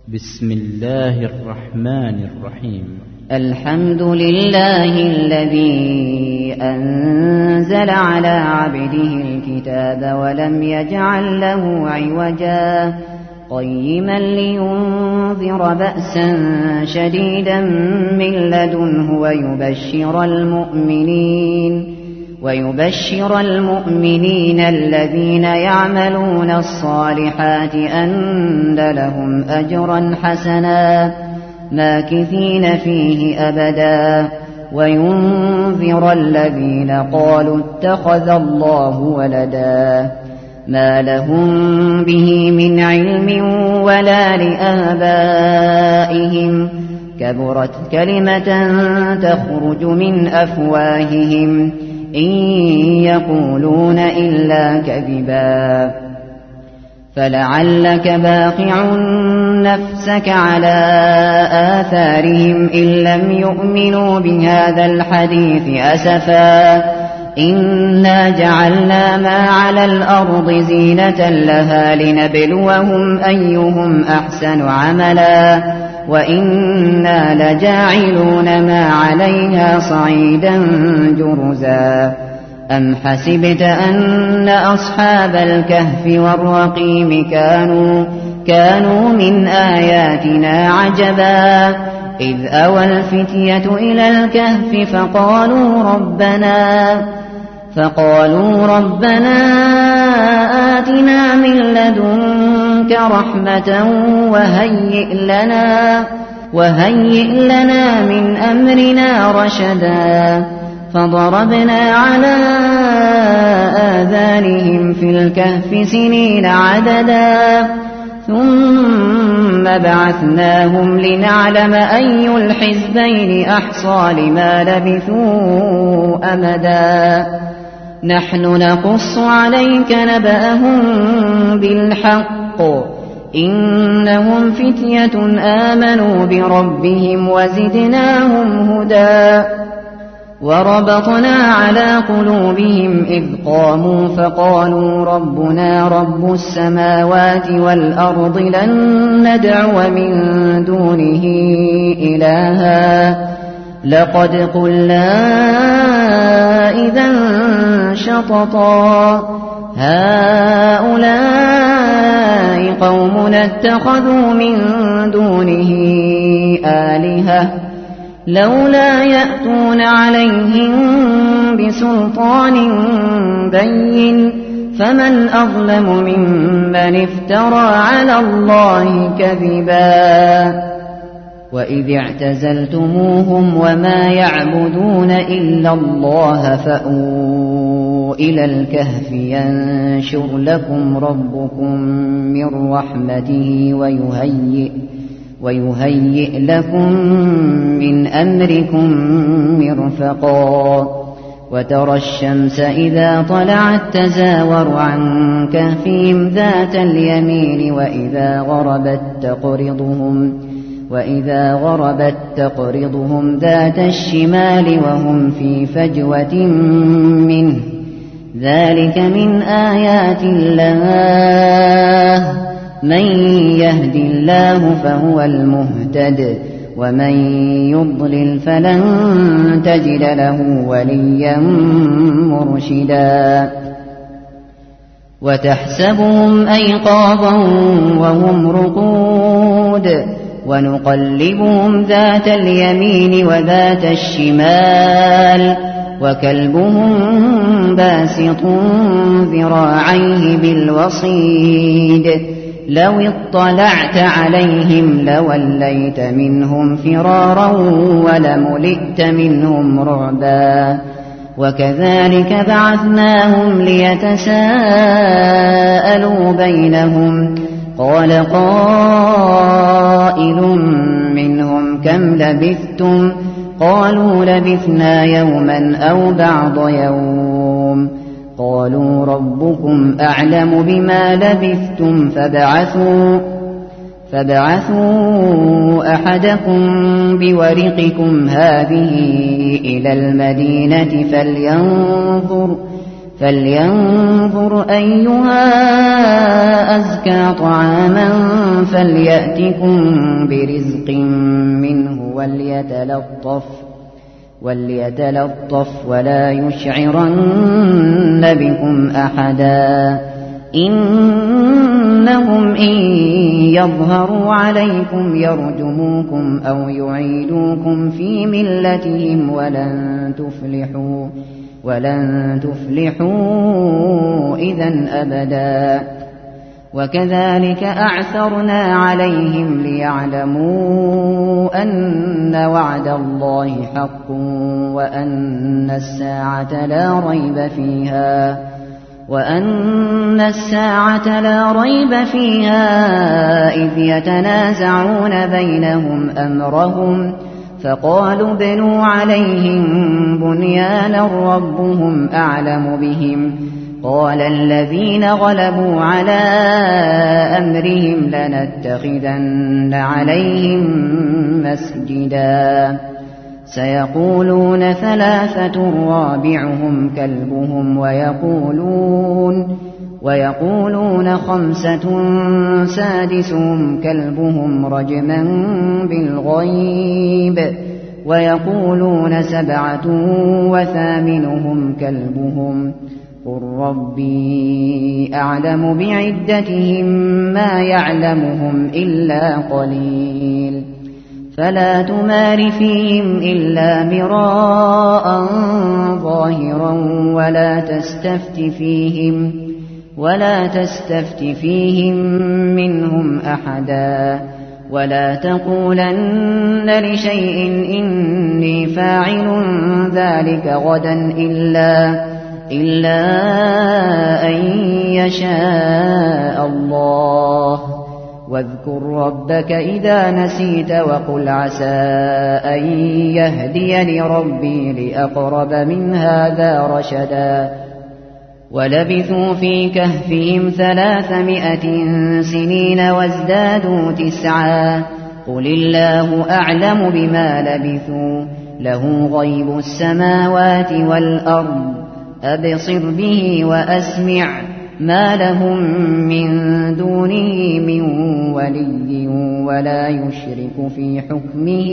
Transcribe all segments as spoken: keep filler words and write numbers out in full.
بسم الله الرحمن الرحيم. الحمد لله الذي أنزل على عبده الكتاب ولم يجعل له عوجا قيما لينذر بأسا شديدا من لدنه ويبشر المؤمنين ويبشر المؤمنين الذين يعملون الصالحات أن لهم أجرا حسنا ماكثين فيه أبدا وينذر الذين قالوا اتخذ الله ولدا ما لهم به من علم ولا لآبائهم كبرت كلمة تخرج من أفواههم إن يقولون إلا كذبا فلعلك باخع نفسك على آثارهم إن لم يؤمنوا بهذا الحديث أسفا إنا جعلنا ما على الأرض زينة لها لنبلوهم أيهم أحسن عملا وإنا لجاعلون ما عليها صعيدا جرزا أم حسبت أن أصحاب الكهف والرقيم كانوا كانوا من آياتنا عجبا إذ أوى الفتية إلى الكهف فقالوا ربنا فقالوا ربنا آتنا من لدنك رحمة وهيئ لنا وهيئ لنا من أمرنا رشدا فضربنا على آذانهم في الكهف سنين عددا ثم بعثناهم لنعلم أي الحزبين أحصى لما لبثوا أمدا نحن نقص عليك نبأهم بالحق إنهم فتية آمنوا بربهم وزدناهم هدى وربطنا على قلوبهم إذ قاموا فقالوا ربنا رب السماوات والأرض لن ندعو من دونه إلها لقد قلنا إذا شططا هؤلاء قومنا اتخذوا من دونه آلهة لولا يأتون عليهم بسلطان بين فمن أظلم ممن افترى على الله كذبا وإذ اعتزلتموهم وما يعبدون إلا الله فأووا إلى الكهف ينشر لكم ربكم من رحمته ويهيئ ويهيئ لكم من أمركم مرفقا وترى الشمس إذا طلعت تزاور عن كهفهم ذات اليمين وإذا غربت تقرضهم وإذا غربت تقرضهم ذات الشمال وهم في فجوة منه ذلك من آيات الله من يهد الله فهو المهتد ومن يضلل فلن تجد له وليا مرشدا وتحسبهم أيقاظا وهم رقود ونقلبهم ذات اليمين وذات الشمال وكلبهم باسط ذراعيه بالوصيد لو اطلعت عليهم لوليت منهم فرارا ولملئت منهم رعبا وكذلك بعثناهم ليتساءلوا بينهم قال قائل منهم كم لبثتم قالوا لبثنا يوما أو بعض يوم قالوا ربكم أعلم بما لبثتم فابعثوا فابعثوا أحدكم بورقكم هذه إلى المدينة فلينظر فلينظر أيها أزكى طعاما فليأتكم برزق منه وليتلطف وليتلطف ولا يشعرن بكم أحدا إنهم إن يظهروا عليكم يرجموكم أو يعيدوكم في ملتهم ولن تفلحوا ولن تفلحوا إذن أبدا وكذلك أعثرنا عليهم ليعلموا أن وعد الله حق وأن الساعة لا ريب فيها وأن الساعة لا ريب فيها إذ يتنازعون بينهم أمرهم فقالوا ابنوا عليهم بنيانا ربهم أعلم بهم قال الذين غلبوا على أمرهم لنتخذن عليهم مسجدا سيقولون ثلاثة رابعهم كلبهم ويقولون ويقولون خمسة سادسهم كلبهم رجما بالغيب ويقولون سبعة وثامنهم كلبهم قل ربي أعلم بعدتهم ما يعلمهم إلا قليل فلا تمار فيهم إلا مراء ظاهرا ولا تستفت فيهم ولا تستفت فيهم منهم أحدا ولا تقولن لشيء إني فاعل ذلك غدا إلا إلا أن يشاء الله واذكر ربك إذا نسيت وقل عسى أن يهديني ربي لأقرب من هذا رشدا ولبثوا في كهفهم ثلاثمائة سنين وازدادوا تسعا قل الله أعلم بما لبثوا له غيب السماوات والأرض أبصر به وأسمع ما لهم من دونه من ولي ولا يشرك في حكمه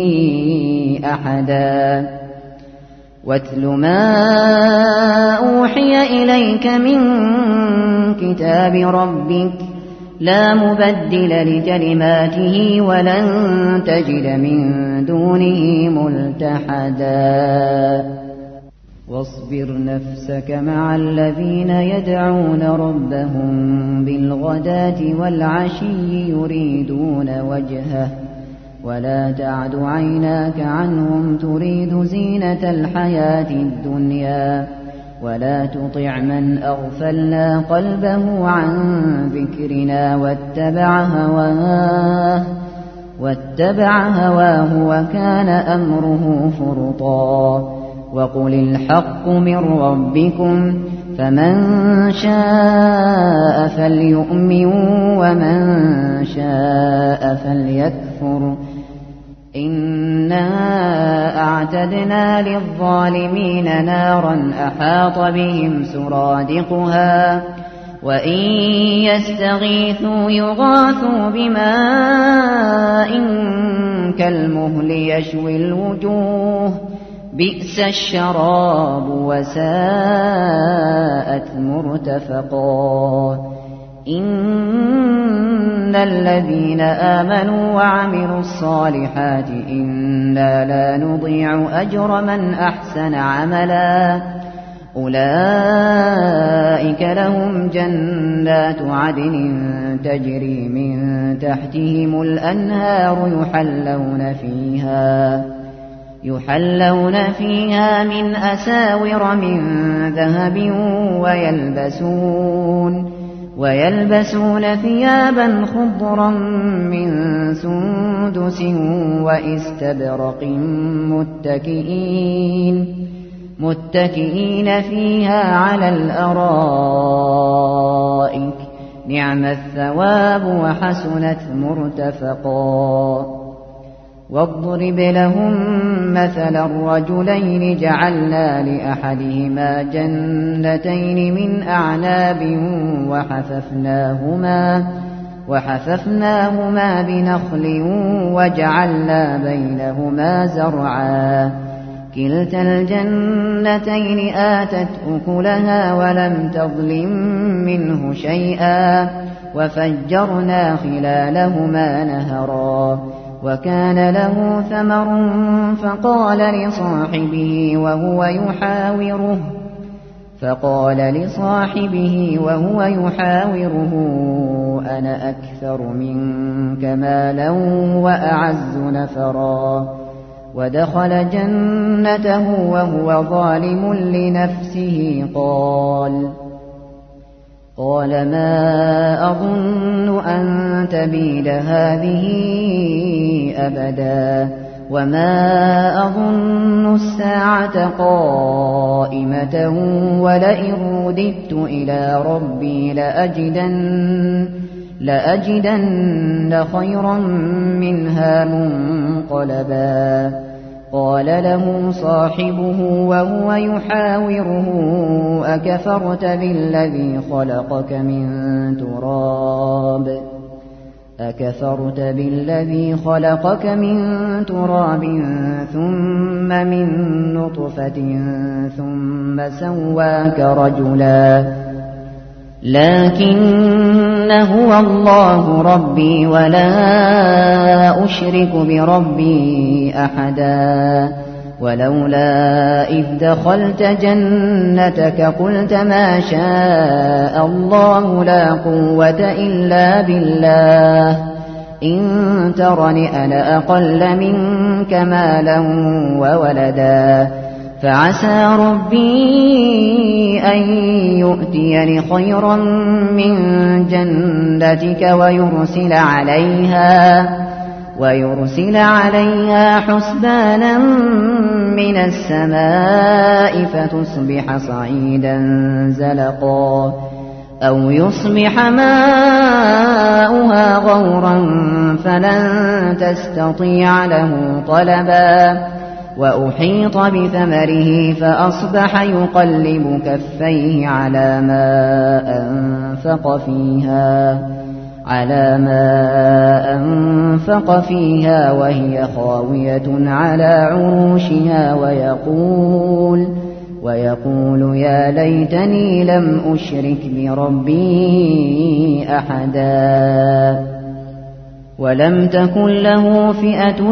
أحدا واتل ما أوحي إليك من كتاب ربك لا مبدل لكلماته ولن تجد من دونه ملتحدا واصبر نفسك مع الذين يدعون ربهم بالغداة والعشي يريدون وجهه ولا تعد عيناك عنهم تريد زينة الحياة الدنيا ولا تطع من أغفلنا قلبه عن ذكرنا واتبع هواه واتبع هواه وكان أمره فرطا وقل الحق من ربكم فمن شاء فليؤمن ومن شاء فليكفر إنا أعتدنا للظالمين نارا أحاط بهم سرادقها وإن يستغيثوا يغاثوا بماء كالمهل يشوي الوجوه بئس الشراب وساءت مرتفقا إن الذين آمنوا وعملوا الصالحات إنا لا نضيع أجر من أحسن عملا أولئك لهم جنات عدن تجري من تحتهم الأنهار يحلون فيها يحلون فيها من أساور من ذهب ويلبسون ويلبسون ثيابا خضرا من سندس وإستبرق متكئين متكئين فيها على الأرائك نعم الثواب وحسنت مرتفقا واضرب لهم مثلا الرجلين جعلنا لأحدهما جنتين من أعناب وحففناهما, وحففناهما بنخل وجعلنا بينهما زرعا كلتا الجنتين آتت أكلها ولم تظلم منه شيئا وفجرنا خلالهما نهرا وكان له ثمر فقال لصاحبه وهو يحاوره فقال لصاحبه وهو يحاوره أنا أكثر منك مالا وأعز نفرا ودخل جنته وهو ظالم لنفسه قال قال ما أظن أن تبيد هذه أبدا وما أظن الساعة قائمة ولئن رددت إلى ربي لأجدن, لأجدن خيرا منها منقلبا قال له صاحبه وهو يحاوره أكفرت بالذي خلقك من تراب أكفرت بالذي خلقك من تراب ثم من نطفة ثم سواك رجلا لكن هو الله ربي ولا أشرك بربي أحدا ولولا إذ دخلت جنتك قلت ما شاء الله لا قوة إلا بالله إن ترني أنا أقل منك مالا وولدا فعسى ربي أن يؤتيني خيرا من جنتك ويرسل عليها ويرسل عليها حسبانا من السماء فتصبح صعيدا زلقا أو يصبح ماؤها غورا فلن تستطيع له طلبا وأحيط بثمره فأصبح يقلب كفيه على ما أنفق فيها على ما أنفق فيها وهي خاوية على عروشها ويقول ويقول يا ليتني لم أشرك بربي أحدا ولم تكن له فئة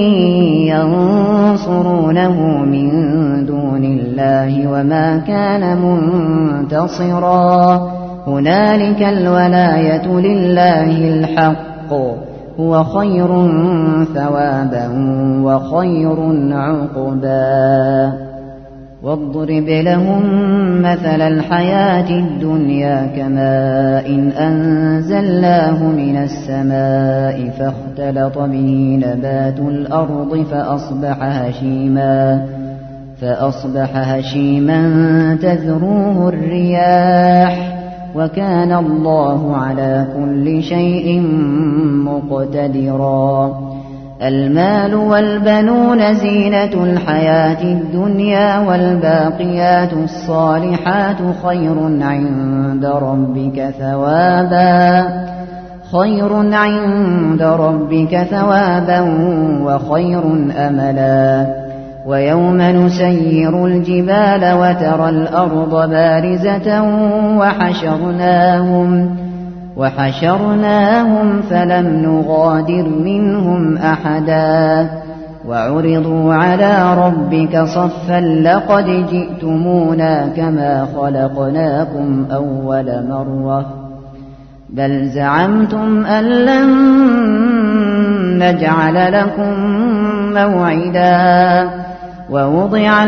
ينصرونه من دون الله وما كان منتصرا هنالك الولاية لله الحق هو خير ثوابا وخير عقبا واضرب لهم مثل الحياة الدنيا كماء إن أنزلناه من السماء فاختلط به نبات الأرض فأصبح هشيما فأصبح هشيما تذروه الرياح وكان الله على كل شيء مقتدرا المال والبنون زينة الحياة الدنيا والباقيات الصالحات خير عند ربك ثوابا خير عند ربك ثوابا وخير أملا ويوم نسير الجبال وترى الأرض بارزة وحشرناهم وحشرناهم فلم نغادر منهم أحدا وعرضوا على ربك صفا لقد جئتمونا كما خلقناكم أول مرة بل زعمتم أن لن نجعل لكم موعدا ووضع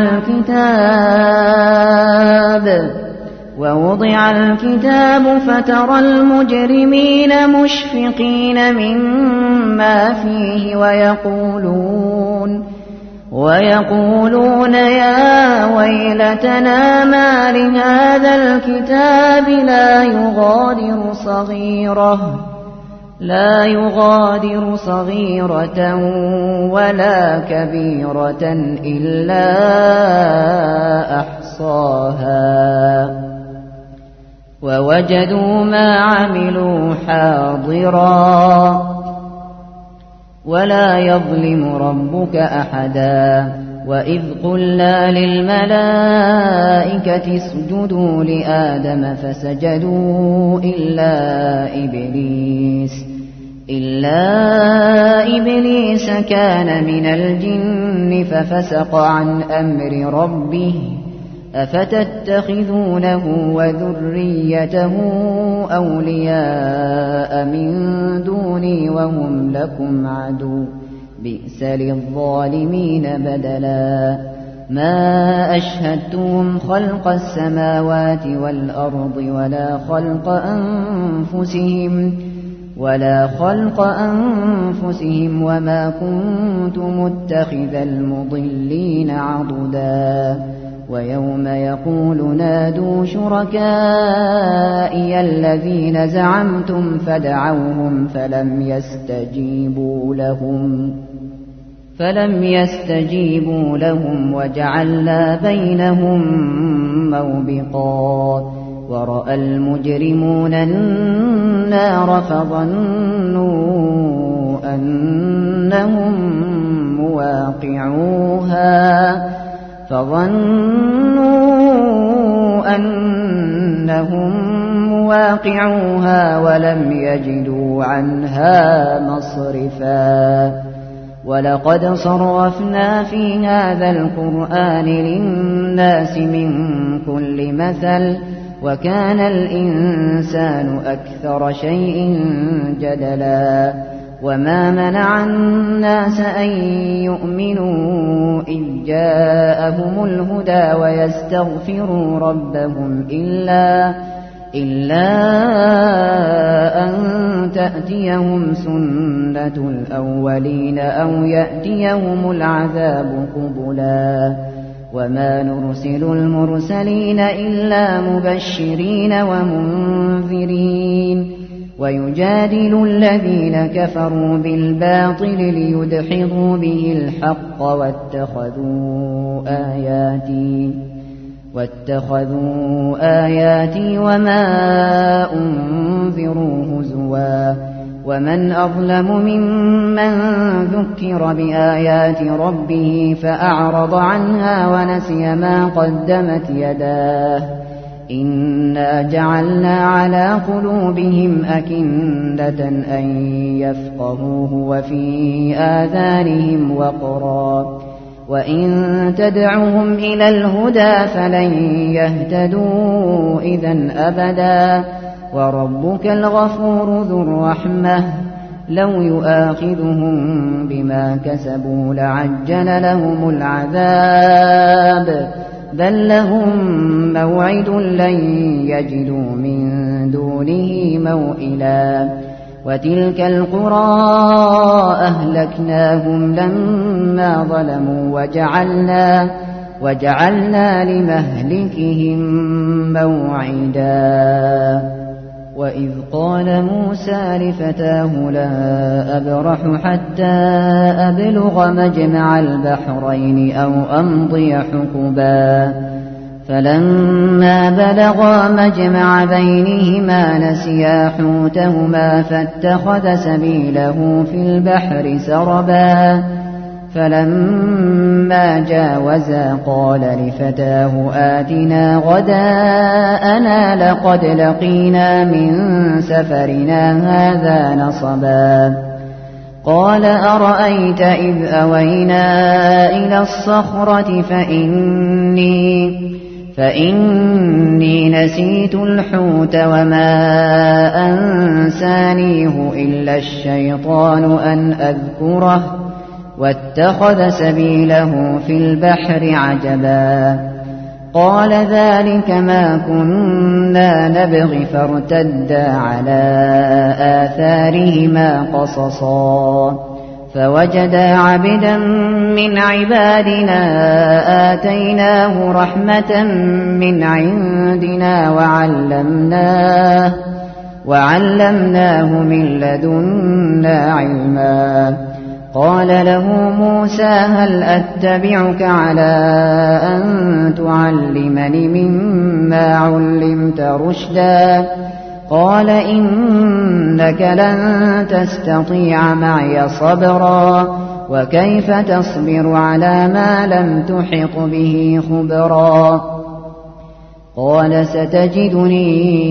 الكتاب ووضع الكتاب فترى المجرمين مشفقين مما فيه ويقولون ويقولون يا ويلتنا ما لهذا الكتاب لا يغادر صغيرة لا يغادر صغيرة ولا كبيرة إلا أحصاها ووجدوا ما عملوا حاضرا ولا يظلم ربك أحدا وإذ قلنا للملائكة اسجدوا لآدم فسجدوا إلا إبليس إلا إبليس كان من الجن ففسق عن أمر ربه أفتتخذونه وذريته أولياء من دوني وهم لكم عدو بئس للظالمين بدلا ما أشهدتهم خلق السماوات والأرض ولا خلق أنفسهم ولا خلق أنفسهم وما كنت متخذ المضلين عضدا ويوم يقول نادوا شركائي الذين زعمتم فدعوهم فلم يستجيبوا لهم فلم يستجيبوا لهم وجعلنا بينهم موبقا ورأى المجرمون النار فظنوا أنهم مواقعوها فظنوا أنهم مواقعوها ولم يجدوا عنها مصرفا ولقد صرفنا في هذا القرآن للناس من كل مثل وكان الإنسان أكثر شيء جدلا وما منع الناس أن يؤمنوا إذ جاءهم الهدى ويستغفروا ربهم إلا إلا أن تأتيهم سنة الأولين أو يأتيهم العذاب قبلا وما نرسل المرسلين إلا مبشرين ومنذرين ويجادل الذين كفروا بالباطل ليدحضوا به الحق واتخذوا آياتي واتخذوا آياتي وما أنذروا هزوا ومن أظلم ممن ذكر بآيات ربه فأعرض عنها ونسي ما قدمت يداه إنا جعلنا على قلوبهم أكنة أن يفقهوه وفي آذانهم وقرا وإن تدعهم إلى الهدى فلن يهتدوا إذا أبدا وربك الغفور ذو الرحمة لو يؤاخذهم بما كسبوا لعجل لهم العذاب بل لهم موعد لن يجدوا من دونه موئلا وتلك القرى أهلكناهم لما ظلموا وجعلنا وجعلنا لمهلكهم موعدا وإذ قال موسى لفتاه لا أبرح حتى أبلغ مجمع البحرين أو أمضي حقبا فلما بلغا مجمع بينهما نسيا حوتهما فاتخذ سبيله في البحر سربا فلما جاوزا قال لفتاه آتنا غداءنا لقد لقينا من سفرنا هذا نصبا قال أرأيت إذ أوينا إلى الصخرة فإني فإني نسيت الحوت وما أنسانيه إلا الشيطان أن أذكره واتخذ سبيله في البحر عجبا قال ذلك ما كنا نبغي فارتدا على آثارهما قصصا فوجدا عبدا من عبادنا آتيناه رحمة من عندنا وعلمناه وعلمناه من لدنا علما. قال له موسى هل أتبعك على أن تعلمني مما علمت رشدا؟ قال إنك لن تستطيع معي صبرا وكيف تصبر على ما لم تحط به خبرا؟ قال ستجدني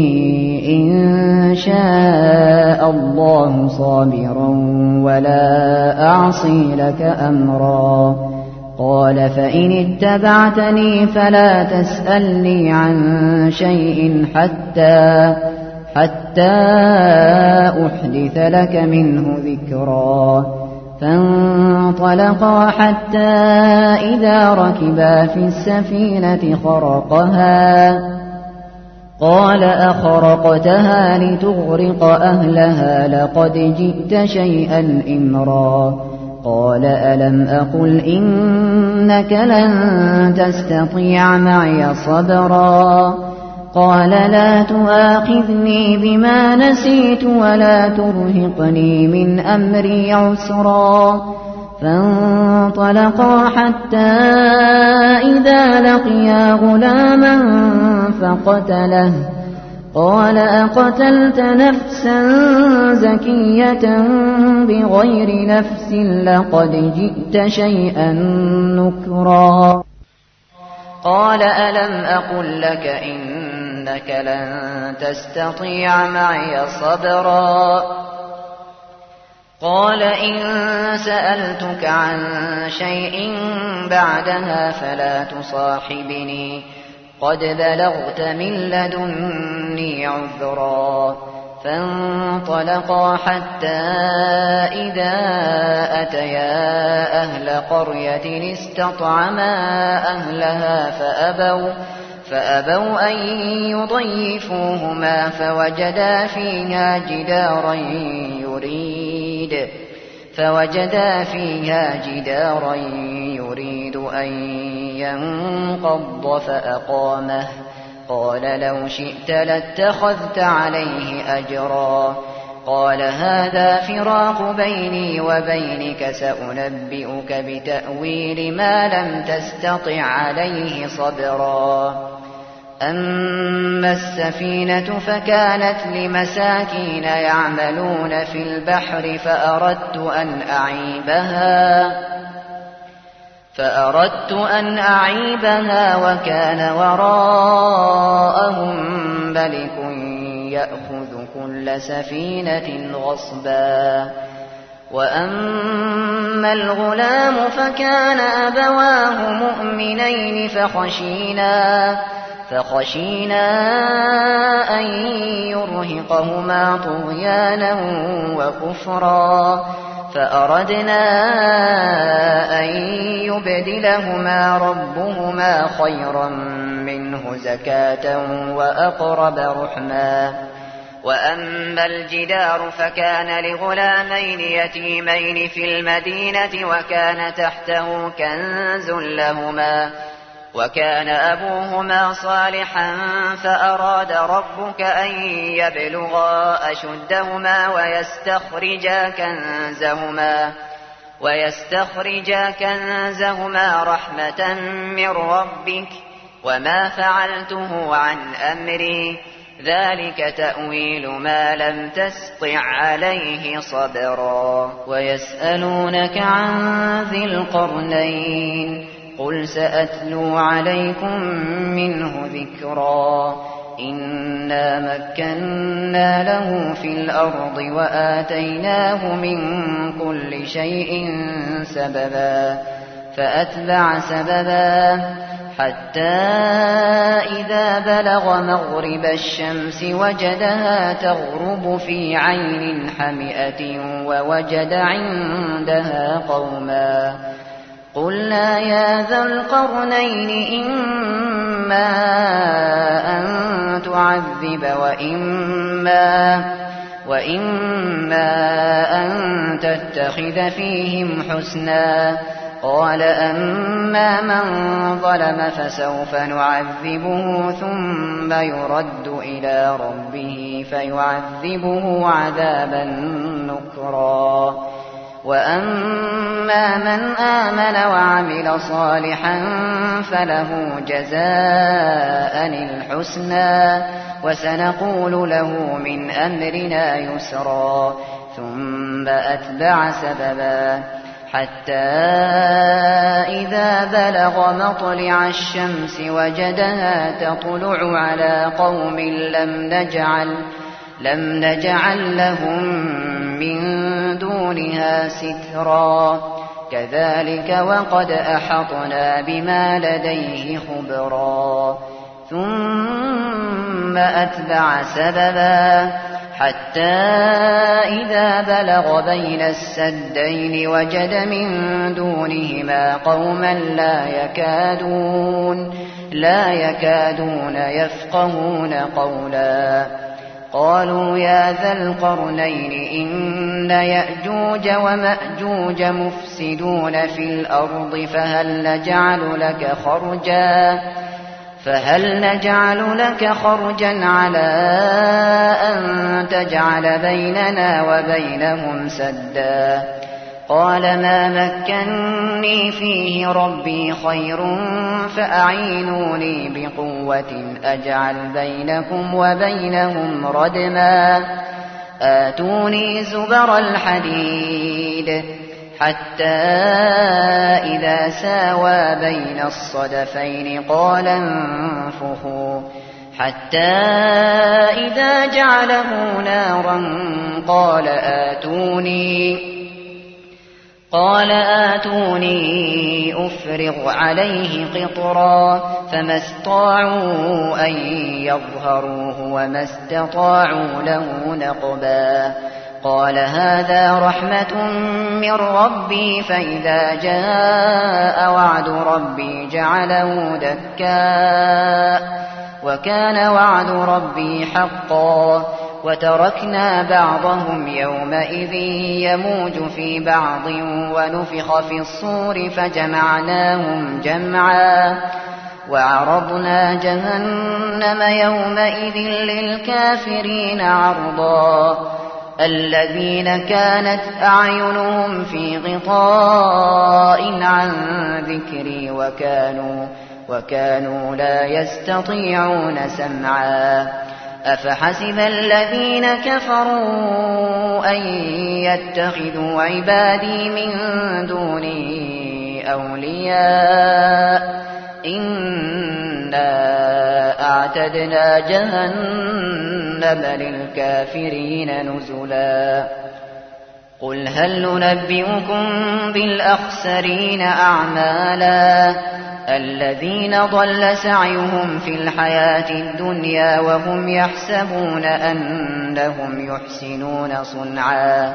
إن شاء الله صابرا ولا أعصي لك أمرا. قال فإن اتبعتني فلا تسألني عن شيء حتى حتى أحدث لك منه ذكرا. فانطلقا حتى إذا ركبا في السفينة خرقها قال أخرقتها لتغرق أهلها لقد جئت شيئا إمرا. قال ألم أقل إنك لن تستطيع معي صبرا؟ قال لا تؤاخذني بما نسيت ولا ترهقني من أمري عسرا. فانطلقا حتى إذا لقيا غلاما فقتله. قال أقتلت نفسا زكية بغير نفس لقد جئت شيئا نكرا. قال ألم أقل لك إنك لن تستطيع معي صبرا؟ قال إن سألتك عن شيء بعدها فلا تصاحبني قد بلغت من لدني عذرا. فانطلقا حتى إذا أتيا أهل قرية استطعما أهلها فأبوا, فأبوا أن يضيفوهما فوجدا فيها جدارا يريد فوجدا فيها جدارا يريد أن ينقض فأقامه. قال لو شئت لاتخذت عليه أجرا. قال هذا فراق بيني وبينك سأنبئك بتأويل ما لم تستطع عليه صبرا. أما السفينة فكانت لمساكين يعملون في البحر فأردت أن أعيبها فأردت أن أعيبها وكان وراءهم ملك يأخذ كل سفينة غصبا. وأما الغلام فكان أبواه مؤمنين فخشينا فخشينا أن يرهقهما طغيانا وكفرا. فأردنا أن يبدلهما ربهما خيرا منه زكاة وأقرب رحما. وأما الجدار فكان لغلامين يتيمين في المدينة وكان تحته كنز لهما وكان أبوهما صالحا فأراد ربك أن يبلغا أشدهما ويستخرجا كنزهما ويستخرجا كنزهما رحمة من ربك وما فعلته عن أمري ذلك تأويل ما لم تسطع عليه صبرا. ويسألونك عن ذي القرنين قل سأتلو عليكم منه ذكرا. إنا مكنا له في الأرض وآتيناه من كل شيء سببا. فأتبع سببا حتى إذا بلغ مغرب الشمس وجدها تغرب في عين حمئة ووجد عندها قوما. قلنا يا ذا القرنين إما أن تعذب وإما, وإما أن تتخذ فيهم حسنا. قال أما من ظلم فسوف نعذبه ثم يرد إلى ربه فيعذبه عذابا نكرا وأما من آمن وعمل صالحا فله جزاء الحسنى وسنقول له من أمرنا يسرا ثم أتبع سببا حتى إذا بلغ مطلع الشمس وجدها تطلع على قوم لم نجعل لم نجعل لهم من دونها سترا كذلك وقد أحطنا بما لديه خبرا ثم أتبع سببا حتى إذا بلغ بين السدين وجد من دونهما قوما لا يكادون لا يكادون يفقهون قولا قالوا يا ذا القرنين إن يأجوج ومأجوج مفسدون في الأرض فهل نجعل لك خرجا فهل نجعل لك خرجا على أن تجعل بيننا وبينهم سدا قال ما مكنني فيه ربي خير فأعينوني بقوة أجعل بينكم وبينهم ردما آتوني زبر الحديد حتى إذا ساوى بين الصدفين قال انفخوا حتى إذا جعله نارا قال آتوني قال آتوني أفرغ عليه قطرا فما استطاعوا أن يظهروه وما استطاعوا له نقبا قال هذا رحمة من ربي فإذا جاء وعد ربي جعله دكا وكان وعد ربي حقا وتركنا بعضهم يومئذ يموج في بعض ونفخ في الصور فجمعناهم جمعا وعرضنا جهنم يومئذ للكافرين عرضا الذين كانت أعينهم في غطاء عن ذكري وكانوا, وكانوا لا يستطيعون سمعا أفحسب الذين كفروا أن يتخذوا عبادي من دوني أولياء إنا أعتدنا جهنم للكافرين نزلا قل هل ننبئكم بالأخسرين أعمالا الذين ضل سعيهم في الحياة الدنيا وهم يحسبون أنهم يحسنون صنعا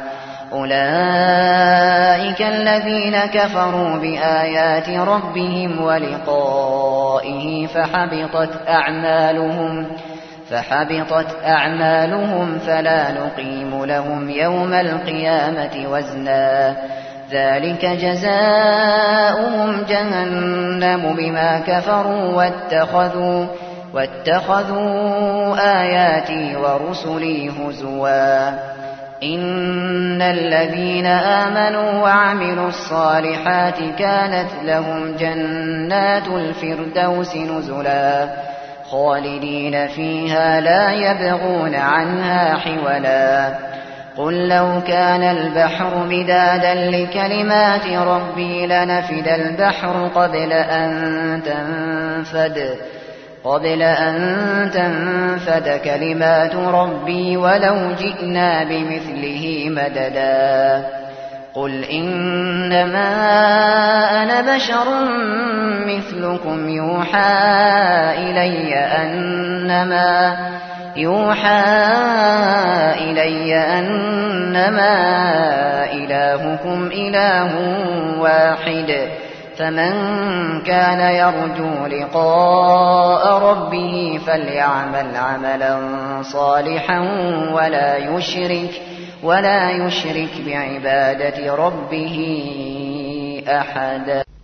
أولئك الذين كفروا بآيات ربهم ولقائه فحبطت أعمالهم فحبطت أعمالهم فلا نقيم لهم يوم القيامة وزنا ذلك جزاؤهم جهنم بما كفروا واتخذوا, واتخذوا آياتي ورسلي هزوا إن الذين آمنوا وعملوا الصالحات كانت لهم جنات الفردوس نزلا خالدين فيها لا يبغون عنها حولا قل لو كان البحر مدادا لكلمات ربي لنفد البحر قبل أن تنفد قبل أن تنفد كلمات ربي ولو جئنا بمثله مددا قل إنما أنا بشر مثلكم يوحى إلي أنما يوحى إلي أنما إلهكم إله واحد فمن كان يرجو لقاء ربه فليعمل عملا صالحا ولا يشرك ولا يشرك بعبادة ربه أحدا.